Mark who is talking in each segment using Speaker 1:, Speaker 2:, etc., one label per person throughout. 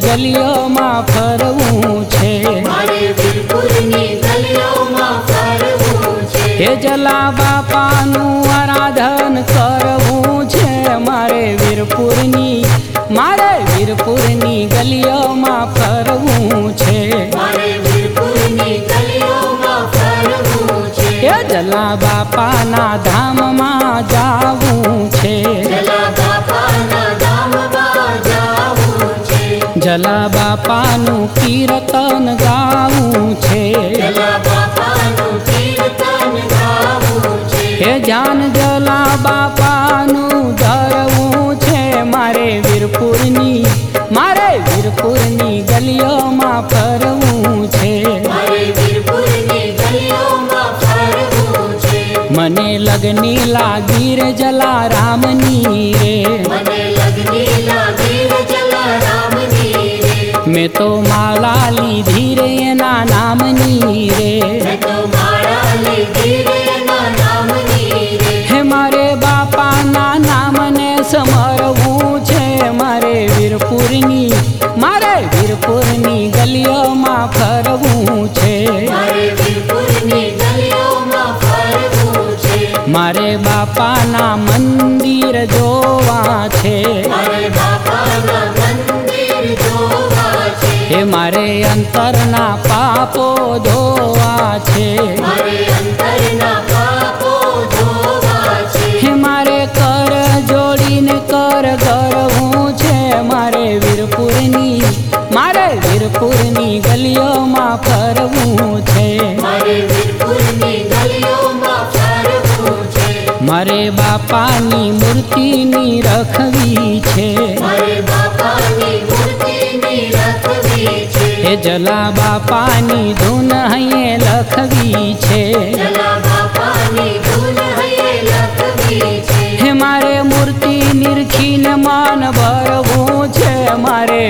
Speaker 1: ગલીઓમાં ફરવું છે,
Speaker 2: મારે વીરપુરની ગલીઓમાં ફરવું છે,
Speaker 1: હે જલા બાપાનું આરાધન કરવું છે, મારે વીરપુરની ગલીઓમાં ફરવું છે,
Speaker 2: મારે વીરપુરની ગલીઓમાં ફરવું છે,
Speaker 1: હે જલા બાપાના ધામમાં જાવું છે,
Speaker 2: જલા બાપાના ધામમાં જાવું છે,
Speaker 1: જલા બાપાનું કીર્તન ગાવું છે,
Speaker 2: જલા બાપાનું કીર્તન ગાવું છે,
Speaker 1: હે જાન જલા બાપાનું ધરવું છે, મારે વીરપુરની ગલીઓમાં ફરવું છે,
Speaker 2: મારે વીરપુરની ગલીઓમાં ફરવું છે,
Speaker 1: મને લગની લાગી રે જલારામની રે,
Speaker 2: મને લગની લાગી રે જલારામની રે,
Speaker 1: મેં તો માળા લીધી રે એના નામની રે,
Speaker 2: મેં તો માળા લીધી રે એના નામની રે,
Speaker 1: હે મારે બાપાના નામને સમરવું છે, મારે વીરપુરની ગલીઓમાં ફરવું છે,
Speaker 2: મારે વીરપુરની ગલીઓમાં ફરવું છે,
Speaker 1: મારે બાપાના મંદિર જોવા છે,
Speaker 2: મારે બાપાના મંદિર જોવા છે,
Speaker 1: હે મારે અંતરના પાપો ધોવા છે,
Speaker 2: મારે અંતરના પાપો ધોવા છે,
Speaker 1: હે મારે કર જોડીને કર ગરવું છે, મારે વીરપુરની ગલીઓમાં ફરવું છે,
Speaker 2: મારે વીરપુરની ગલીઓમાં ફરવું છે,
Speaker 1: મારે બાપાની મૂર્તિની રખવી છે,
Speaker 2: મારે બાપાની મૂર્તિની રખવી છે,
Speaker 1: હે જલા બાપાની ધૂન હૈયે લખવી છે,
Speaker 2: જલા બાપાની ધૂન હૈયે લખવી છે,
Speaker 1: હે મારે મૂર્તિ નિરખીને માન ભરવું છે, મારે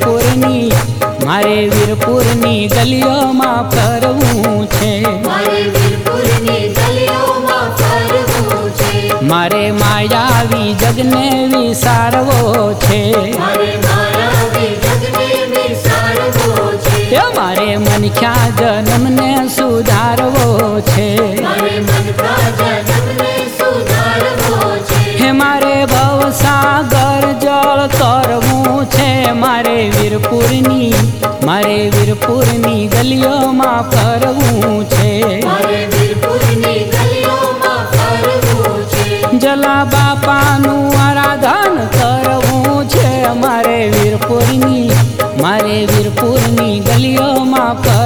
Speaker 1: વીરપુરની ગલીઓમાં ફરવું છે,
Speaker 2: મારે વીરપુરની ગલીઓમાં ફરવું છે,
Speaker 1: મારે માયાવી જગને વિસારવો છે,
Speaker 2: મારે માયાવી જગને વિસારવો છે,
Speaker 1: હે મારે મનખ્યા જન્મને સુધારવો છે,
Speaker 2: મારે મનકા જન્મને સુધારવો છે,
Speaker 1: હે મારે ભવસાગર જળ કરવું છે, મારે વીરપુરની ગલીઓમાં ફરવું છે,
Speaker 2: મારે વીરપુરની ગલીઓમાં ફરવું છે,
Speaker 1: જલા બાપાનું આરાધન કરવું છે, મારે વીરપુરની ગલીઓમાં